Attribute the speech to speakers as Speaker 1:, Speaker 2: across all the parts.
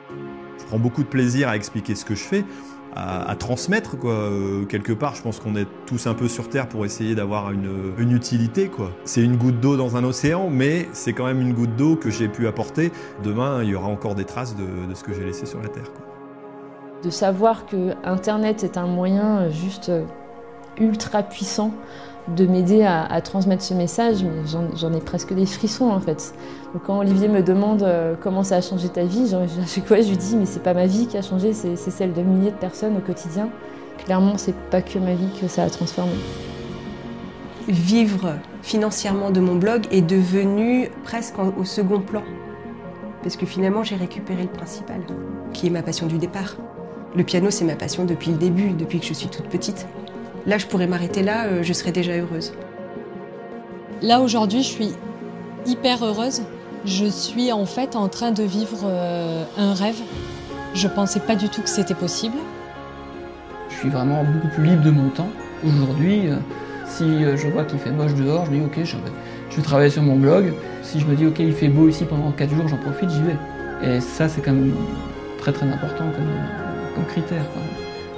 Speaker 1: Je prends beaucoup de plaisir à expliquer ce que je fais, à transmettre, quoi. Quelque part, je pense qu'on est tous un peu sur Terre pour essayer d'avoir une utilité, quoi. C'est une goutte d'eau dans un océan, mais c'est quand même une goutte d'eau que j'ai pu apporter. Demain, il y aura encore des traces de ce que j'ai laissé sur la Terre, quoi.
Speaker 2: De savoir que Internet est un moyen juste ultra puissant de m'aider à transmettre ce message, mais j'en ai presque des frissons en fait. Donc quand Olivier me demande comment ça a changé ta vie, à chaque fois je lui dis mais c'est pas ma vie qui a changé, c'est celle de milliers de personnes au quotidien. Clairement c'est pas que ma vie que ça a transformé.
Speaker 3: Vivre financièrement de mon blog est devenu presque au second plan. Parce que finalement j'ai récupéré le principal, qui est ma passion du départ. Le piano c'est ma passion depuis le début, depuis que je suis toute petite. Là, je pourrais m'arrêter là, je serais déjà heureuse.
Speaker 4: Là, aujourd'hui, je suis hyper heureuse. Je suis en fait en train de vivre un rêve. Je pensais pas du tout que c'était possible.
Speaker 5: Je suis vraiment beaucoup plus libre de mon temps. Aujourd'hui, si je vois qu'il fait moche dehors, je me dis ok, je vais travailler sur mon blog. Si je me dis ok, il fait beau ici pendant 4 jours, j'en profite, j'y vais. Et ça, c'est quand même très très important comme critère, quoi.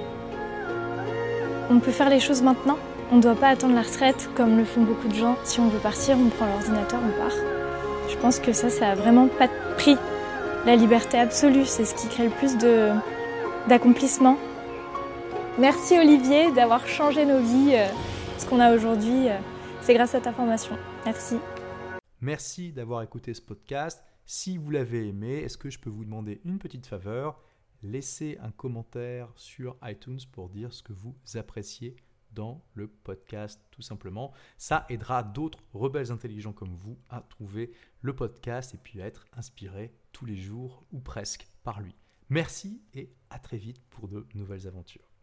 Speaker 6: On peut faire les choses maintenant. On ne doit pas attendre la retraite comme le font beaucoup de gens. Si on veut partir, on prend l'ordinateur, on part. Je pense que ça a vraiment pas de prix. La liberté absolue, c'est ce qui crée le plus d'accomplissement. Merci Olivier d'avoir changé nos vies. Ce qu'on a aujourd'hui, c'est grâce à ta formation. Merci.
Speaker 7: Merci d'avoir écouté ce podcast. Si vous l'avez aimé, est-ce que je peux vous demander une petite faveur ? Laissez un commentaire sur iTunes pour dire ce que vous appréciez dans le podcast, tout simplement. Ça aidera d'autres rebelles intelligents comme vous à trouver le podcast et puis à être inspirés tous les jours ou presque par lui. Merci et à très vite pour de nouvelles aventures.